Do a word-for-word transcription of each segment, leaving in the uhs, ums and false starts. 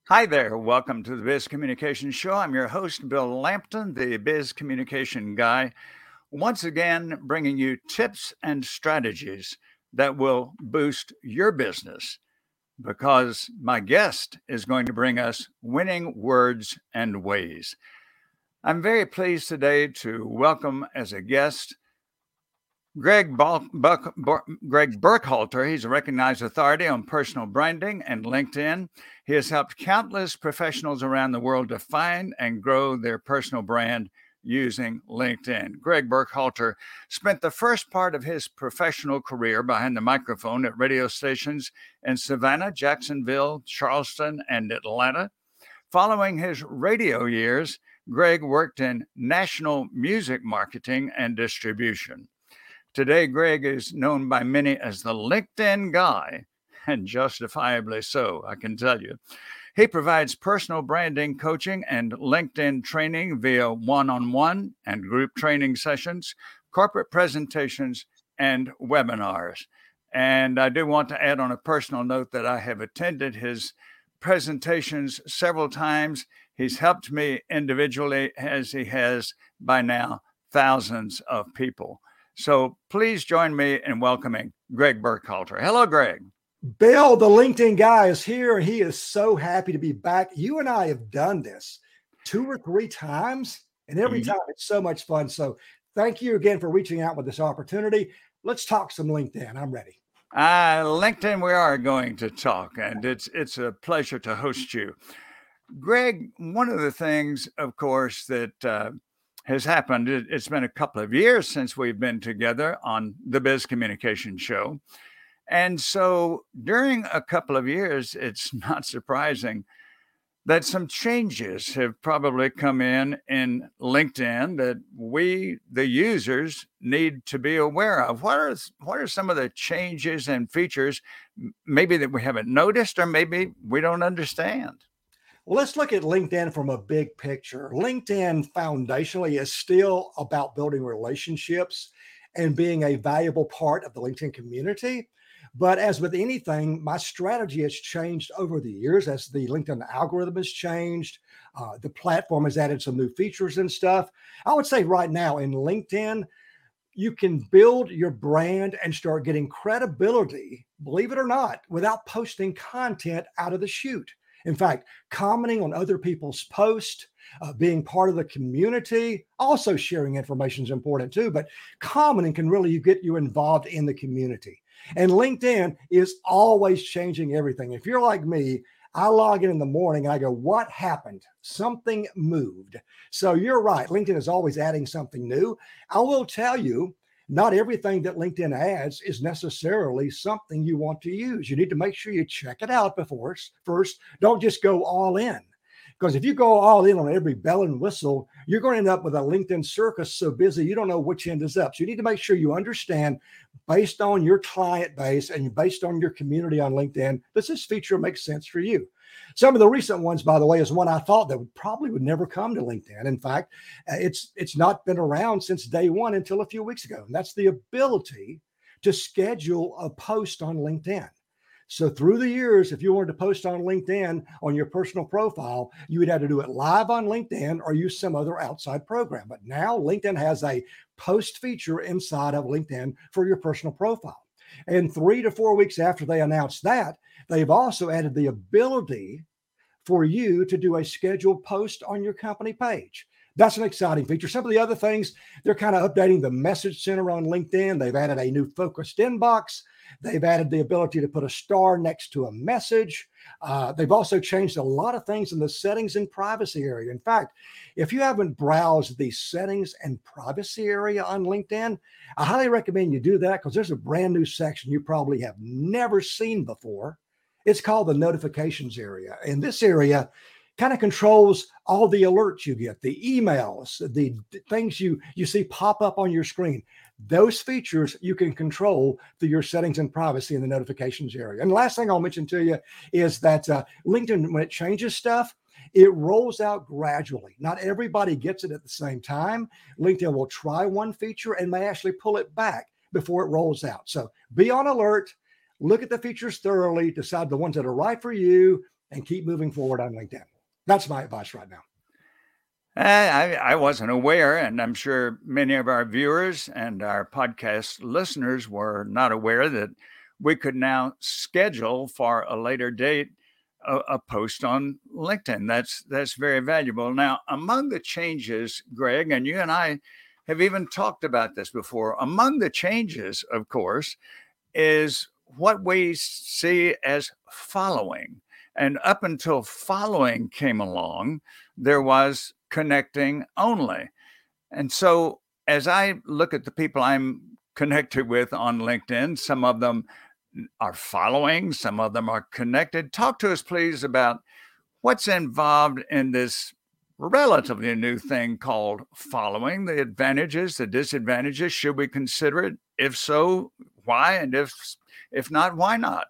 Hi there. Welcome to the Biz Communication Show. I'm your host, Bill Lampton, the Biz Communication Guy, once again bringing you tips and strategies that will boost your business because my guest is going to bring us winning words and ways. I'm very pleased today to welcome as a guest Greg, Bal- Buck, Bur- Greg Burkhalter. He's a recognized authority on personal branding and LinkedIn. He has helped countless professionals around the world define and grow their personal brand using LinkedIn. Greg Burkhalter spent the first part of his professional career behind the microphone at radio stations in Savannah, Jacksonville, Charleston, and Atlanta. Following his radio years, Greg worked in national music marketing and distribution. Today, Greg is known by many as the LinkedIn guy, and justifiably so, I can tell you. He provides personal branding coaching and LinkedIn training via one-on-one and group training sessions, corporate presentations, and webinars. And I do want to add on a personal note that I have attended his presentations several times. He's helped me individually, as he has by now thousands of people. So please join me in welcoming Greg Burkhalter. Hello, Greg. Bill, the LinkedIn guy, is here. He is so happy to be back. You and I have done this two or three times, and every time it's so much fun. So thank you again for reaching out with this opportunity. Let's talk some LinkedIn. I'm ready. Uh, LinkedIn, we are going to talk, and it's it's a pleasure to host you. Greg, one of the things, of course, that uh, has happened, it, it's been a couple of years since we've been together on the Biz Communication Show. And so during a couple of years, it's not surprising that some changes have probably come in in LinkedIn that we, the users, need to be aware of. What are, what are some of the changes and features maybe that we haven't noticed or maybe we don't understand? Well, let's look at LinkedIn from a big picture. LinkedIn foundationally is still about building relationships and being a valuable part of the LinkedIn community. But as with anything, my strategy has changed over the years as the LinkedIn algorithm has changed. Uh, the platform has added some new features and stuff. I would say right now in LinkedIn, you can build your brand and start getting credibility, believe it or not, without posting content out of the chute. In fact, commenting on other people's posts, uh, being part of the community, also sharing information is important too, but commenting can really get you involved in the community. And LinkedIn is always changing everything. If you're like me, I log in in the morning and I go, what happened? Something moved. So you're right. LinkedIn is always adding something new. I will tell you, not everything that LinkedIn adds is necessarily something you want to use. You need to make sure you check it out before first. Don't just go all in. Because if you go all in on every bell and whistle, you're going to end up with a LinkedIn circus so busy you don't know which end is up. So you need to make sure you understand, based on your client base and based on your community on LinkedIn, does this feature make sense for you? Some of the recent ones, by the way, is one I thought that would probably would never come to LinkedIn. In fact, it's it's not been around since day one until a few weeks ago. And that's the ability to schedule a post on LinkedIn. So through the years, if you wanted to post on LinkedIn on your personal profile, you would have to do it live on LinkedIn or use some other outside program. But now LinkedIn has a post feature inside of LinkedIn for your personal profile. And three to four weeks after they announced that, they've also added the ability for you to do a scheduled post on your company page. That's an exciting feature. Some of the other things, they're kind of updating the message center on LinkedIn. They've added a new focused inbox. They've added the ability to put a star next to a message. Uh, they've also changed a lot of things in the settings and privacy area. In fact, if you haven't browsed the settings and privacy area on LinkedIn, I highly recommend you do that because there's a brand new section you probably have never seen before. It's called the notifications area. And this area kind of controls all the alerts you get, the emails, the things you, you see pop up on your screen. Those features you can control through your settings and privacy in the notifications area. And the last thing I'll mention to you is that uh, LinkedIn, when it changes stuff, it rolls out gradually. Not everybody gets it at the same time. LinkedIn will try one feature and may actually pull it back before it rolls out. So be on alert. Look at the features thoroughly, decide the ones that are right for you, and keep moving forward on LinkedIn. That's my advice right now. I, I wasn't aware, and I'm sure many of our viewers and our podcast listeners were not aware that we could now schedule for a later date a, a post on LinkedIn. That's that's very valuable. Now, among the changes, Greg, and you and I have even talked about this before, among the changes, of course, is what we see as following. And up until following came along, there was connecting only. And so as I look at the people I'm connected with on LinkedIn, some of them are following, some of them are connected. Talk to us, please, about what's involved in this relatively new thing called following, the advantages, the disadvantages. Should we consider it? If so, why? And if if not, why not?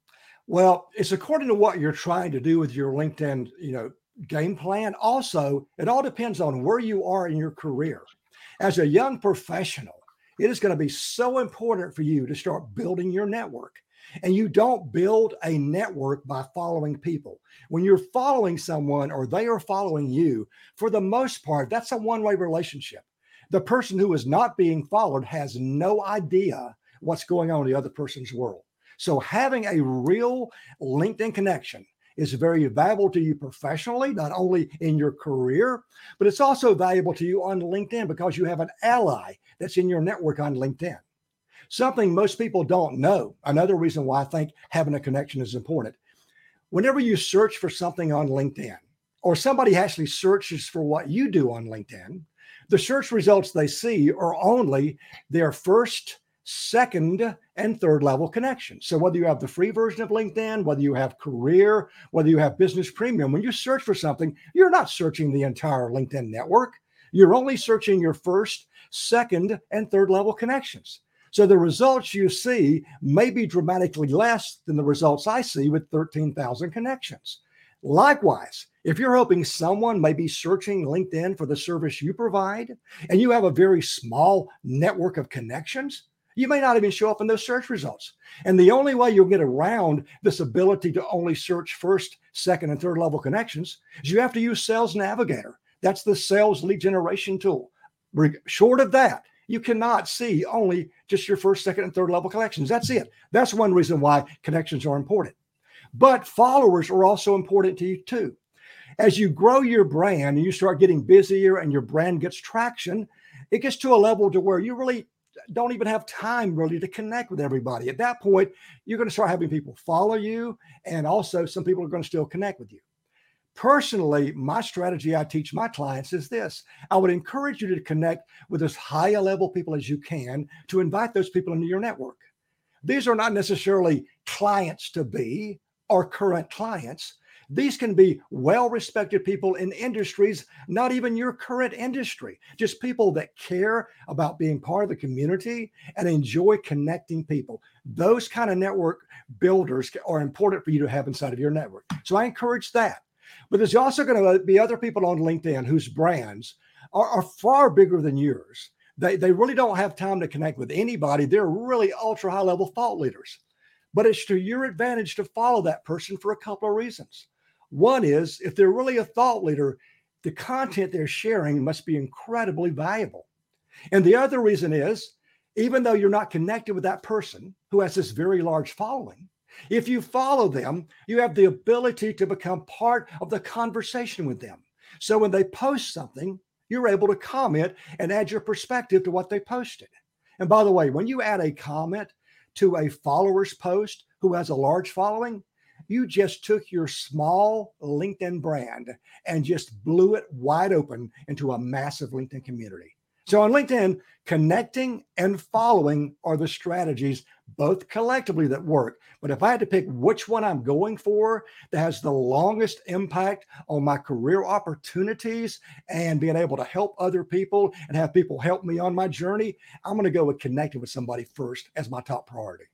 Well, it's according to what you're trying to do with your LinkedIn, you know, game plan. Also, it all depends on where you are in your career. As a young professional, it is going to be so important for you to start building your network. And you don't build a network by following people. When you're following someone or they are following you, for the most part, that's a one-way relationship. The person who is not being followed has no idea what's going on in the other person's world. So having a real LinkedIn connection is very valuable to you professionally, not only in your career, but it's also valuable to you on LinkedIn because you have an ally that's in your network on LinkedIn. Something most people don't know, another reason why I think having a connection is important. Whenever you search for something on LinkedIn, or somebody actually searches for what you do on LinkedIn, the search results they see are only their first, second, and third level connections. So whether you have the free version of LinkedIn, whether you have career, whether you have business premium, when you search for something, you're not searching the entire LinkedIn network. You're only searching your first, second, and third level connections. So the results you see may be dramatically less than the results I see with thirteen thousand connections. Likewise, if you're hoping someone may be searching LinkedIn for the service you provide, and you have a very small network of connections, you may not even show up in those search results. And the only way you'll get around this ability to only search first, second, and third level connections is you have to use Sales Navigator. That's the sales lead generation tool. Short of that, you cannot see only just your first, second, and third level connections. That's it. That's one reason why connections are important. But followers are also important to you too. As you grow your brand and you start getting busier and your brand gets traction, it gets to a level to where you really don't even have time really to connect with everybody. At that point, you're going to start having people follow you, and also some people are going to still connect with you. Personally, my strategy I teach my clients is this. I would encourage you to connect with as high a level people as you can to invite those people into your network. These are not necessarily clients to be or current clients. These can be well-respected people in industries, not even your current industry, just people that care about being part of the community and enjoy connecting people. Those kind of network builders are important for you to have inside of your network. So I encourage that. But there's also going to be other people on LinkedIn whose brands are, are far bigger than yours. They, they really don't have time to connect with anybody. They're really ultra high level thought leaders. But it's to your advantage to follow that person for a couple of reasons. One is, if they're really a thought leader, the content they're sharing must be incredibly valuable. And the other reason is, even though you're not connected with that person who has this very large following, if you follow them, you have the ability to become part of the conversation with them. So when they post something, you're able to comment and add your perspective to what they posted. And by the way, when you add a comment to a follower's post who has a large following, you just took your small LinkedIn brand and just blew it wide open into a massive LinkedIn community. So on LinkedIn, connecting and following are the strategies, both collectively, that work. But if I had to pick which one I'm going for that has the longest impact on my career opportunities and being able to help other people and have people help me on my journey, I'm going to go with connecting with somebody first as my top priority.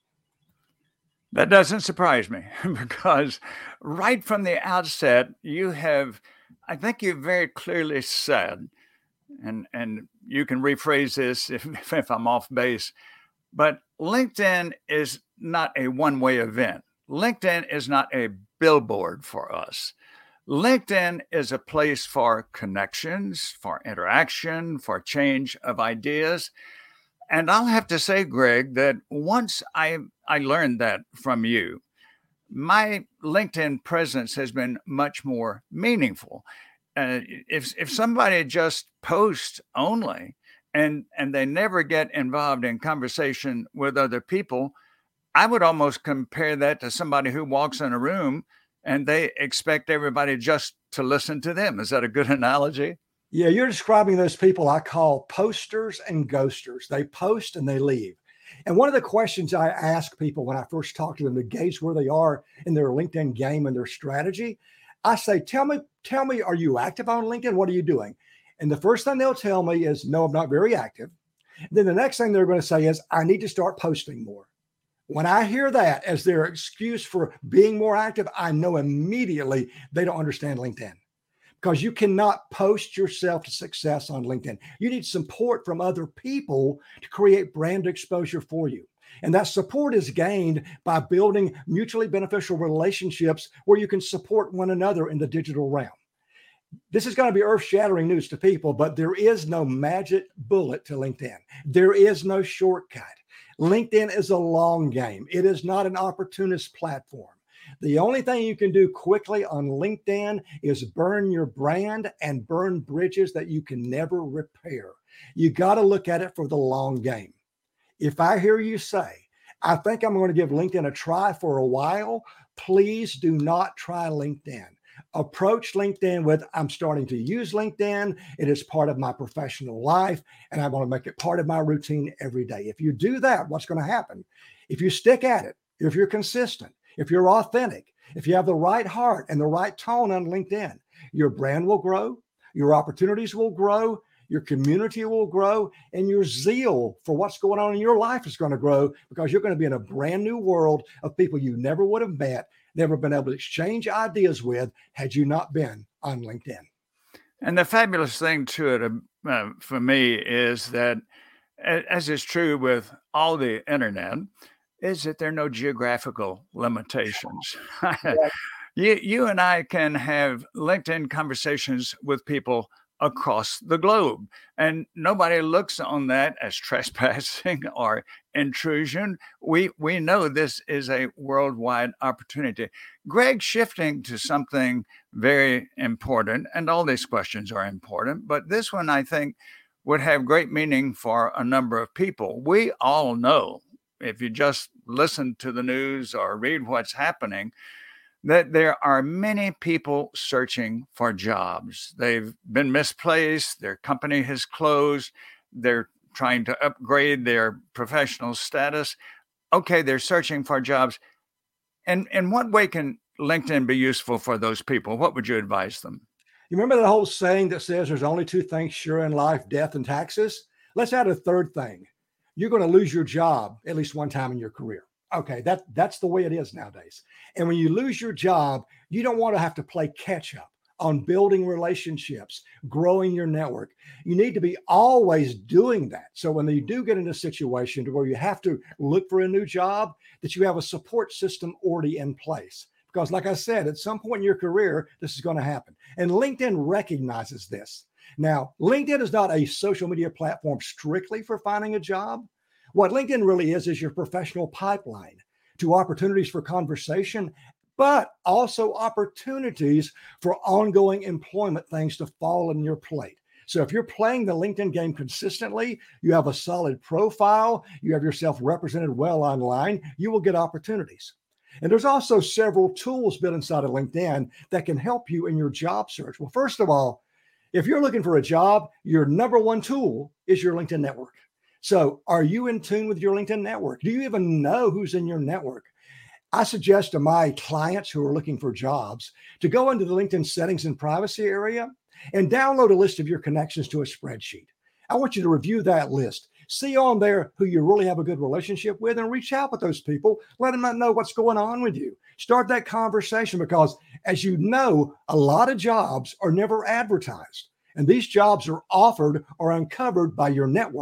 That doesn't surprise me because right from the outset, you have, I think you very clearly said, and, and you can rephrase this if, if I'm off base, but LinkedIn is not a one-way event. LinkedIn is not a billboard for us. LinkedIn is a place for connections, for interaction, for change of ideas. And I'll have to say, Greg, that once I, I learned that from you, my LinkedIn presence has been much more meaningful. Uh, if if somebody just posts only and and they never get involved in conversation with other people, I would almost compare that to somebody who walks in a room and they expect everybody just to listen to them. Is that a good analogy? Yeah, you're describing those people I call posters and ghosters. They post and they leave. And one of the questions I ask people when I first talk to them to gauge where they are in their LinkedIn game and their strategy, I say, tell me, tell me, are you active on LinkedIn? What are you doing? And the first thing they'll tell me is, no, I'm not very active. Then the next thing they're going to say is, I need to start posting more. When I hear that as their excuse for being more active, I know immediately they don't understand LinkedIn, because you cannot post yourself to success on LinkedIn. You need support from other people to create brand exposure for you. And that support is gained by building mutually beneficial relationships where you can support one another in the digital realm. This is going to be earth-shattering news to people, but there is no magic bullet to LinkedIn. There is no shortcut. LinkedIn is a long game. It is not an opportunist platform. The only thing you can do quickly on LinkedIn is burn your brand and burn bridges that you can never repair. You got to look at it for the long game. If I hear you say, I think I'm going to give LinkedIn a try for a while, please do not try LinkedIn. Approach LinkedIn with, I'm starting to use LinkedIn. It is part of my professional life, and I want to make it part of my routine every day. If you do that, what's going to happen? If you stick at it, if you're consistent, if you're authentic, if you have the right heart and the right tone on LinkedIn, your brand will grow, your opportunities will grow, your community will grow, and your zeal for what's going on in your life is going to grow, because you're going to be in a brand new world of people you never would have met, never been able to exchange ideas with had you not been on LinkedIn. And the fabulous thing to it uh, for me is that, as is true with all the internet, is that there are no geographical limitations. you, you and I can have LinkedIn conversations with people across the globe, and nobody looks on that as trespassing or intrusion. We we know this is a worldwide opportunity. Greg, shifting to something very important, and all these questions are important, but this one I think would have great meaning for a number of people. We all know, if you just listen to the news or read what's happening, that there are many people searching for jobs. They've been misplaced, their company has closed, they're trying to upgrade their professional status. Okay, they're searching for jobs. And in what way can LinkedIn be useful for those people? What would you advise them? You remember that whole saying that says there's only two things sure in life, death and taxes? Let's add a third thing. You're going to lose your job at least one time in your career. Okay, that, that's the way it is nowadays. And when you lose your job, you don't want to have to play catch up on building relationships, growing your network. You need to be always doing that. So when you do get in a situation to where you have to look for a new job, that you have a support system already in place. Because like I said, at some point in your career, this is going to happen. And LinkedIn recognizes this. Now, LinkedIn is not a social media platform strictly for finding a job. What LinkedIn really is, is your professional pipeline to opportunities for conversation, but also opportunities for ongoing employment, things to fall in your plate. So if you're playing the LinkedIn game consistently, you have a solid profile, you have yourself represented well online, you will get opportunities. And there's also several tools built inside of LinkedIn that can help you in your job search. Well, first of all, if you're looking for a job, your number one tool is your LinkedIn network. So are you in tune with your LinkedIn network? Do you even know who's in your network? I suggest to my clients who are looking for jobs to go into the LinkedIn settings and privacy area and download a list of your connections to a spreadsheet. I want you to review that list. See on there who you really have a good relationship with and reach out with those people. Let them know what's going on with you. Start that conversation, because as you know, a lot of jobs are never advertised. And these jobs are offered or uncovered by your network.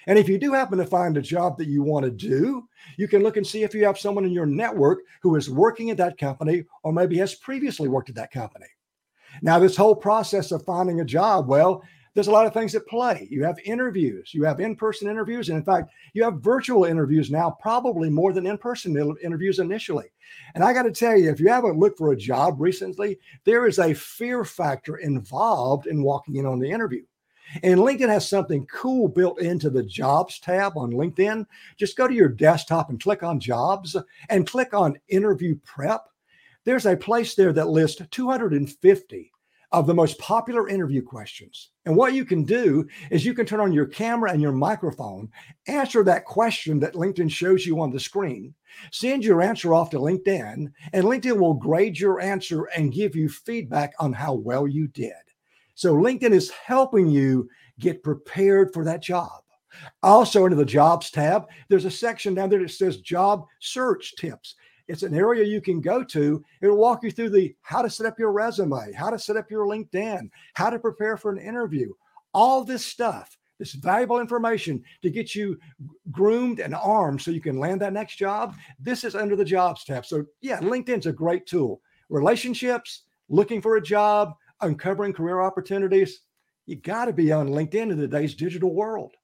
And if you do happen to find a job that you want to do, you can look and see if you have someone in your network who is working at that company or maybe has previously worked at that company. Now, this whole process of finding a job, well, there's a lot of things at play. You have interviews, you have in-person interviews, and in fact, you have virtual interviews now, probably more than in-person interviews initially. And I got to tell you, if you haven't looked for a job recently, there is a fear factor involved in walking in on the interview. And LinkedIn has something cool built into the Jobs tab on LinkedIn. Just go to your desktop and click on Jobs and click on Interview Prep. There's a place there that lists two hundred fifty of the most popular interview questions. And what you can do is you can turn on your camera and your microphone, answer that question that LinkedIn shows you on the screen, send your answer off to LinkedIn, and LinkedIn will grade your answer and give you feedback on how well you did. So LinkedIn is helping you get prepared for that job. Also, under the Jobs tab, there's a section down there that says Job Search Tips. It's an area you can go to. It'll walk you through the how to set up your resume, how to set up your LinkedIn, how to prepare for an interview. All this stuff, this valuable information to get you groomed and armed so you can land that next job. This is under the Jobs tab. So yeah, LinkedIn's a great tool. Relationships, looking for a job, uncovering career opportunities. You got to be on LinkedIn in today's digital world.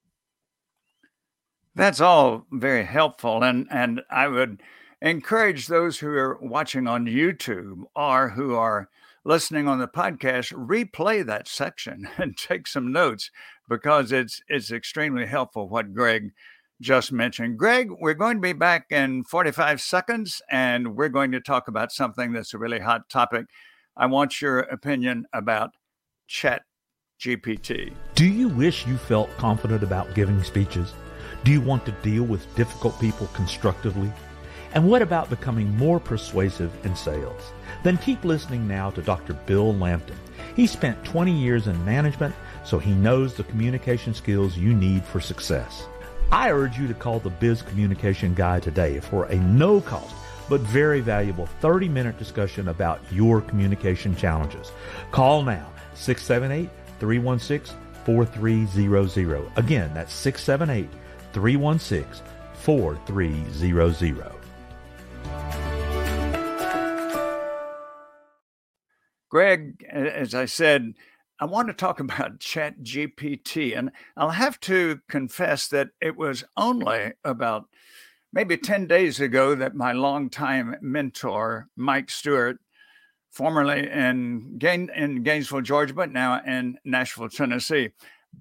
That's all very helpful. And, and I would encourage those who are watching on YouTube or who are listening on the podcast, replay that section and take some notes because it's it's extremely helpful what Greg just mentioned. Greg, we're going to be back in forty-five seconds, and we're going to talk about something that's a really hot topic. I want your opinion about Chat G P T. Do you wish you felt confident about giving speeches? Do you want to deal with difficult people constructively? And what about becoming more persuasive in sales? Then keep listening now to Doctor Bill Lampton. He spent twenty years in management, so he knows the communication skills you need for success. I urge you to call the Biz Communication Guy today for a no-cost but very valuable thirty-minute discussion about your communication challenges. Call now, six seven eight, three one six, four three zero zero. Again, that's six seven eight, three one six, four three zero zero. Greg, as I said, I want to talk about Chat G P T, and I'll have to confess that it was only about maybe ten days ago that my longtime mentor, Mike Stewart, formerly in, Gain- in Gainesville, Georgia, but now in Nashville, Tennessee,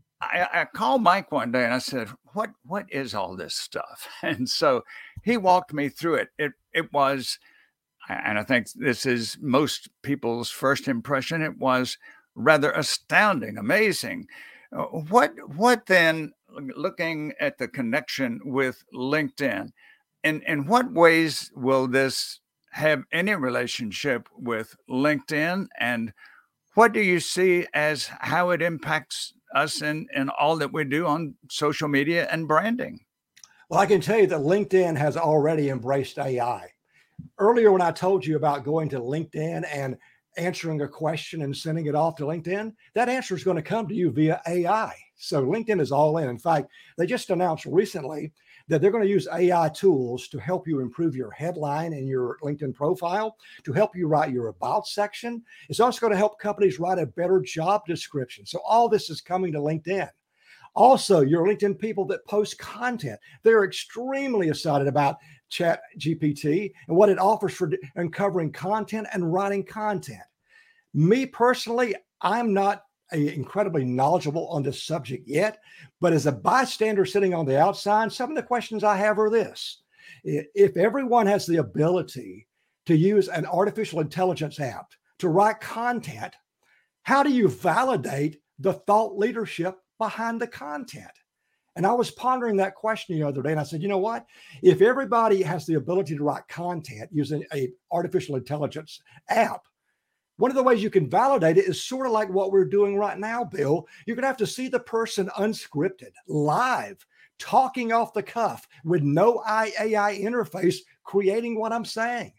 I, I called Mike one day and I said, what, what is all this stuff? And so he walked me through it. It, it was, and I think this is most people's first impression, it was rather astounding, amazing. Uh, What, what then, looking at the connection with LinkedIn, in, in what ways will this have any relationship with LinkedIn? And what do you see as how it impacts us in, in all that we do on social media and branding? Well, I can tell you that LinkedIn has already embraced A I. Earlier, when I told you about going to LinkedIn and answering a question and sending it off to LinkedIn, that answer is going to come to you via A I. So LinkedIn is all in. In fact, they just announced recently that they're going to use A I tools to help you improve your headline and your LinkedIn profile, to help you write your about section. It's also going to help companies write a better job description. So all this is coming to LinkedIn. Also, your LinkedIn people that post content, they're extremely excited about Chat G P T and what it offers for uncovering content and writing content. Me personally, I'm not a, incredibly knowledgeable on this subject yet, but as a bystander sitting on the outside, some of the questions I have are this. If everyone has the ability to use an artificial intelligence app to write content, how do you validate the thought leadership behind the content? And I was pondering that question the other day, and I said, you know what? If everybody has the ability to write content using a artificial intelligence app, one of the ways you can validate it is sort of like what we're doing right now, Bill. You're going to have to see the person unscripted, live, talking off the cuff with no A I interface, creating what I'm saying,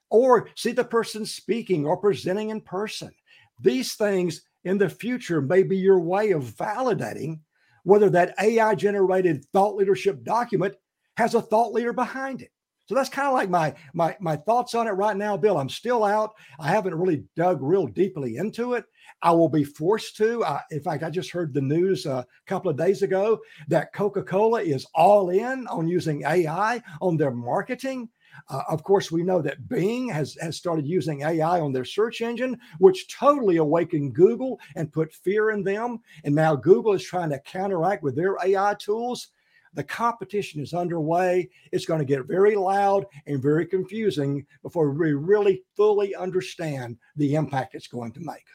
or see the person speaking or presenting in person. These things in the future may be your way of validating whether that A I generated thought leadership document has a thought leader behind it. So that's kind of like my, my, my thoughts on it right now, Bill. I'm still out. I haven't really dug real deeply into it. I will be forced to. Uh, in fact, I just heard the news uh, a couple of days ago that Coca-Cola is all in on using A I on their marketing. Uh, of course, we know that Bing has, has started using A I on their search engine, which totally awakened Google and put fear in them. And now Google is trying to counteract with their A I tools. The competition is underway. It's going to get very loud and very confusing before we really fully understand the impact it's going to make.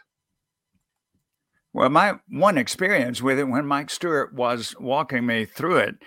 Well, my one experience with it, when Mike Stewart was walking me through it,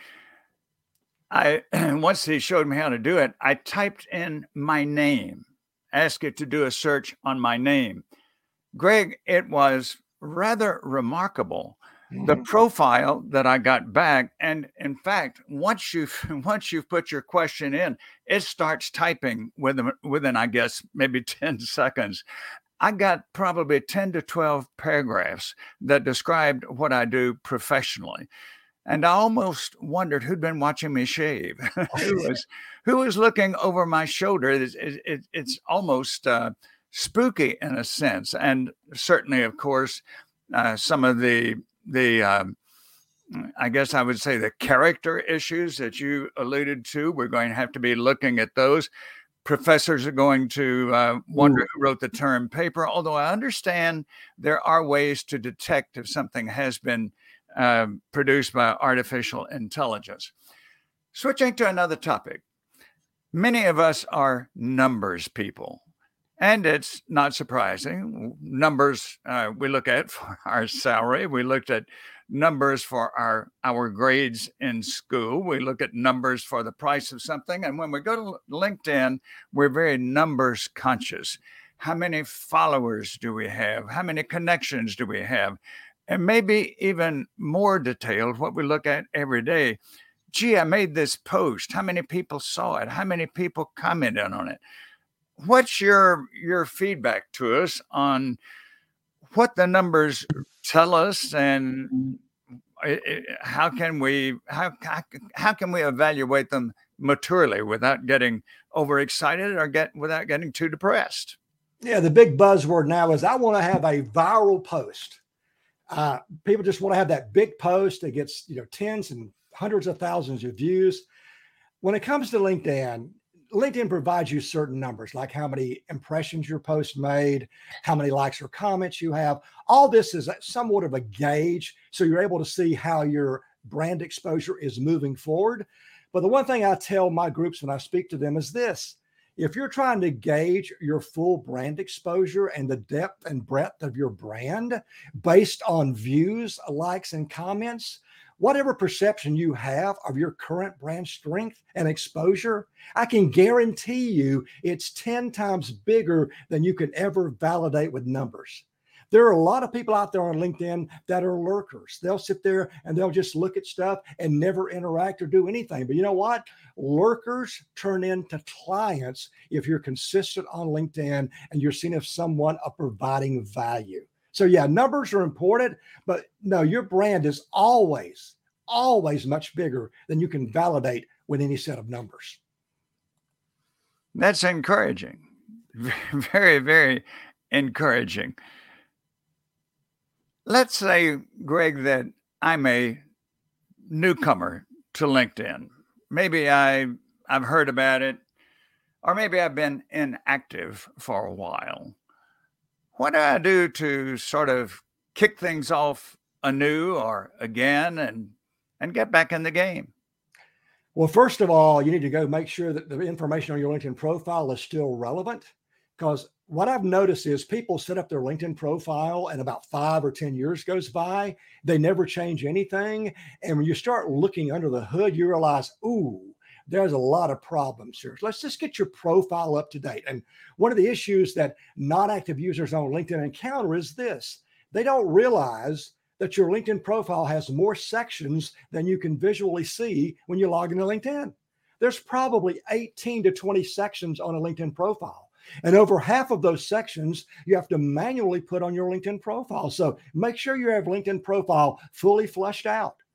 I once he showed me how to do it, I typed in my name, asked it to do a search on my name. Greg, it was rather remarkable, mm-hmm. the profile that I got back. And in fact, once you've once you've put your question in, it starts typing within within, I guess, maybe ten seconds. I got probably ten to twelve paragraphs that described what I do professionally. And I almost wondered who'd been watching me shave, who was who was looking over my shoulder. It's, it, it's almost uh, spooky in a sense. And certainly, of course, uh, some of the, the um, I guess I would say the character issues that you alluded to, we're going to have to be looking at those. Professors are going to uh, wonder who wrote the term paper, although I understand there are ways to detect if something has been uh, produced by artificial intelligence. Switching to another topic. Many of us are numbers people, and it's not surprising. Numbers uh, we look at for our salary. We looked at numbers for our, our grades in school. We look at numbers for the price of something. And when we go to LinkedIn, we're very numbers conscious. How many followers do we have? How many connections do we have? And maybe even more detailed, what we look at every day. Gee, I made this post. How many people saw it? How many people commented on it? What's your, your feedback to us on what the numbers tell us, and how can we how, how can we evaluate them maturely without getting overexcited or get without getting too depressed? Yeah, the big buzzword now is I want to have a viral post. Uh, people just want to have that big post that gets, you know, tens and hundreds of thousands of views. When it comes to LinkedIn, LinkedIn provides you certain numbers, like how many impressions your post made, how many likes or comments you have. All this is somewhat of a gauge, so you're able to see how your brand exposure is moving forward. But the one thing I tell my groups when I speak to them is this: if you're trying to gauge your full brand exposure and the depth and breadth of your brand based on views, likes, and comments, whatever perception you have of your current brand strength and exposure, I can guarantee you it's ten times bigger than you can ever validate with numbers. There are a lot of people out there on LinkedIn that are lurkers. They'll sit there and they'll just look at stuff and never interact or do anything. But you know what? Lurkers turn into clients if you're consistent on LinkedIn and you're seen as someone of providing value. So yeah, numbers are important, but no, your brand is always, always much bigger than you can validate with any set of numbers. That's encouraging. Very, very encouraging. Let's say, Greg, that I'm a newcomer to LinkedIn. Maybe I, I've heard about it, or maybe I've been inactive for a while. What do I do to sort of kick things off anew or again and, and get back in the game? Well, first of all, you need to go make sure that the information on your LinkedIn profile is still relevant, because what I've noticed is people set up their LinkedIn profile and about five or ten years goes by, they never change anything. And when you start looking under the hood, you realize, ooh, there's a lot of problems here. Let's just get your profile up to date. And one of the issues that non-active users on LinkedIn encounter is this: they don't realize that your LinkedIn profile has more sections than you can visually see when you log into LinkedIn. There's probably eighteen to twenty sections on a LinkedIn profile. And over half of those sections, you have to manually put on your LinkedIn profile. So make sure you have LinkedIn profile fully fleshed out.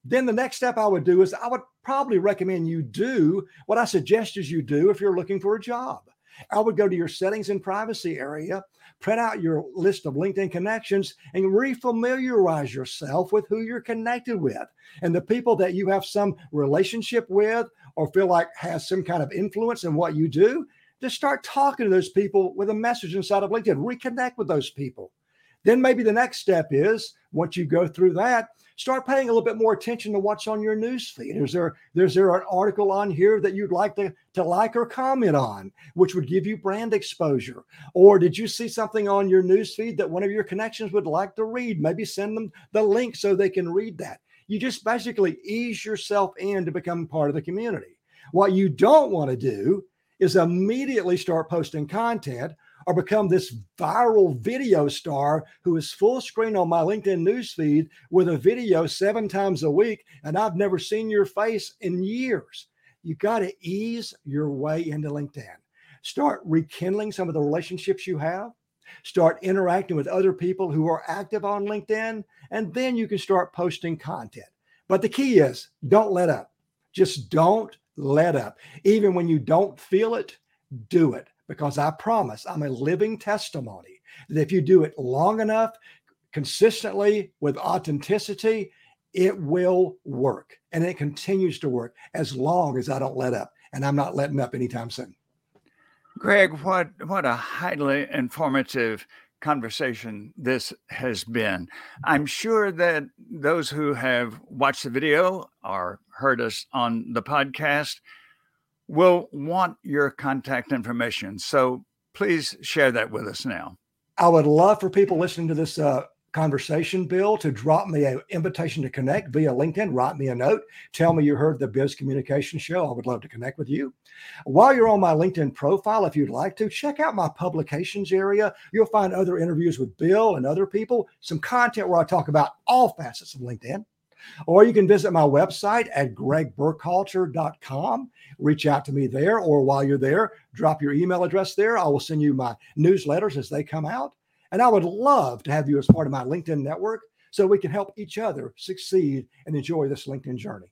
Then the next step I would do is I would probably recommend you do what I suggest is you do if you're looking for a job. I would go to your settings and privacy area, print out your list of LinkedIn connections, and refamiliarize yourself with who you're connected with and the people that you have some relationship with or feel like has some kind of influence in what you do. Just start talking to those people with a message inside of LinkedIn. Reconnect with those people. Then maybe the next step is, once you go through that, start paying a little bit more attention to what's on your news feed. Is there, is there an article on here that you'd like to, to like or comment on, which would give you brand exposure? Or did you see something on your news feed that one of your connections would like to read? Maybe send them the link so they can read that. You just basically ease yourself in to become part of the community. What you don't want to do is immediately start posting content or become this viral video star who is full screen on my LinkedIn newsfeed with a video seven times a week, and I've never seen your face in years. You got to ease your way into LinkedIn. Start rekindling some of the relationships you have. Start interacting with other people who are active on LinkedIn, and then you can start posting content. But the key is don't let up. Just don't let up. Even when you don't feel it, do it. Because I promise, I'm a living testimony that if you do it long enough, consistently, with authenticity, it will work. And it continues to work as long as I don't let up. And I'm not letting up anytime soon. Greg, what, what a highly informative conversation this has been. I'm sure that those who have watched the video or heard us on the podcast will want your contact information. So please share that with us now. I would love for people listening to this uh, conversation, Bill, to drop me an invitation to connect via LinkedIn. Write me a note. Tell me you heard the Biz Communication Show. I would love to connect with you. While you're on my LinkedIn profile, if you'd like to, check out my publications area. You'll find other interviews with Bill and other people, some content where I talk about all facets of LinkedIn. Or you can visit my website at greg burkhalter dot com. Reach out to me there, or while you're there, drop your email address there. I will send you my newsletters as they come out. And I would love to have you as part of my LinkedIn network so we can help each other succeed and enjoy this LinkedIn journey.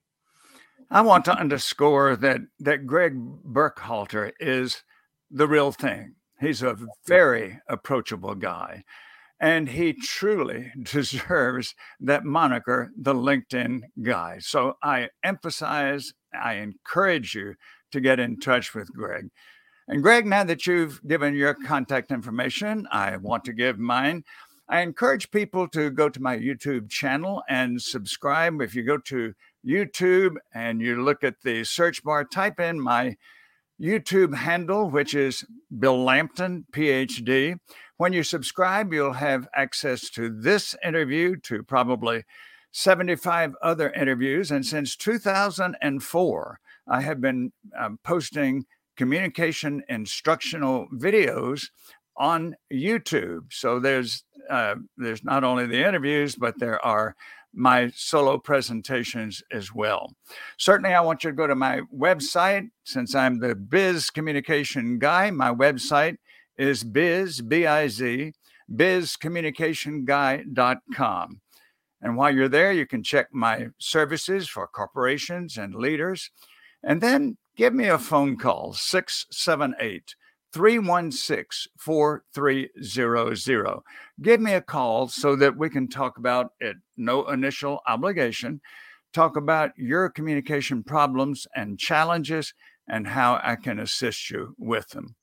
I want to underscore that, that Greg Burkhalter is the real thing. He's a very approachable guy. And he truly deserves that moniker, the LinkedIn guy. So I emphasize, I encourage you to get in touch with Greg. And Greg, now that you've given your contact information, I want to give mine. I encourage people to go to my YouTube channel and subscribe. If you go to YouTube and you look at the search bar, type in my YouTube handle, which is Bill Lampton, P H D. When you subscribe, you'll have access to this interview, to probably seventy-five other interviews. And since two thousand four, I have been uh, posting communication instructional videos on YouTube. So there's uh, there's not only the interviews, but there are my solo presentations as well. Certainly, I want you to go to my website. Since I'm the Biz Communication Guy, my website is biz, B I Z, biz communication guy dot com. And while you're there, you can check my services for corporations and leaders. And then give me a phone call, six seven eight, three one six, four three zero zero. Give me a call so that we can talk about it, no initial obligation, talk about your communication problems and challenges and how I can assist you with them.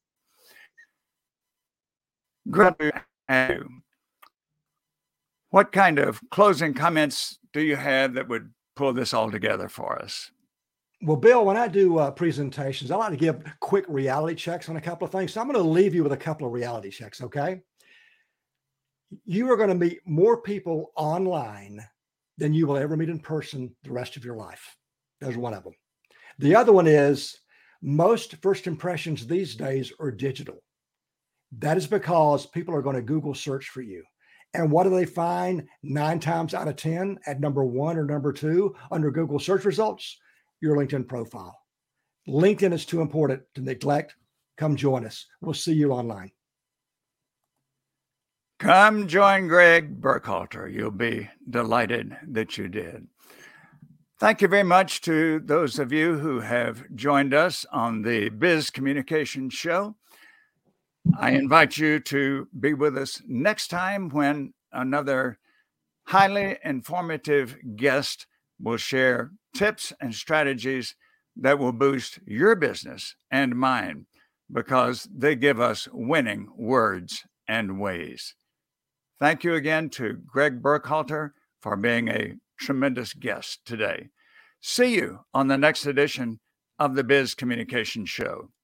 Greg, what kind of closing comments do you have that would pull this all together for us? Well, Bill, when I do uh, presentations, I like to give quick reality checks on a couple of things. So I'm going to leave you with a couple of reality checks, okay? You are going to meet more people online than you will ever meet in person the rest of your life. There's one of them. The other one is most first impressions these days are digital. That is because people are going to Google search for you. And what do they find nine times out of ten at number one or number two under Google search results? Your LinkedIn profile. LinkedIn is too important to neglect. Come join us. We'll see you online. Come join Greg Burkhalter. You'll be delighted that you did. Thank you very much to those of you who have joined us on the Biz Communication Show. I invite you to be with us next time when another highly informative guest will share tips and strategies that will boost your business and mine because they give us winning words and ways. Thank you again to Greg Burkhalter for being a tremendous guest today. See you on the next edition of the Biz Communication Show.